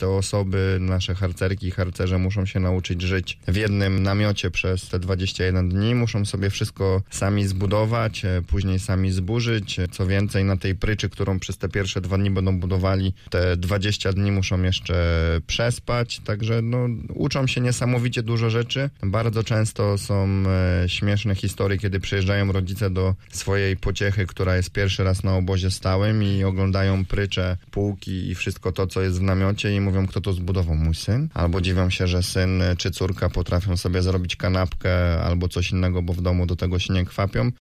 te osoby, nasze harcerki i harcerze muszą się nauczyć żyć w jednym namiocie przez te 21 dni. Muszą sobie wszystko sami zbudować, później sami zburzyć. Co więcej, na tej pryczy, którą przez te pierwsze 2 dni będą budowali, te 20 dni muszą jeszcze przespać. Także uczą się niesamowicie dużo rzeczy. Bardzo często są śmieszne historie, kiedy przyjeżdżają rodzice do swojej pociechy, która jest pierwszy raz na obozie stałym i oglądają prycze, półki i wszystko to, co jest w namiocie i mówią, kto to zbudował, mój syn? Albo dziwią się, że syn czy córka potrafią sobie zrobić kanapkę albo coś innego, bo w domu do tego się nie kwapią.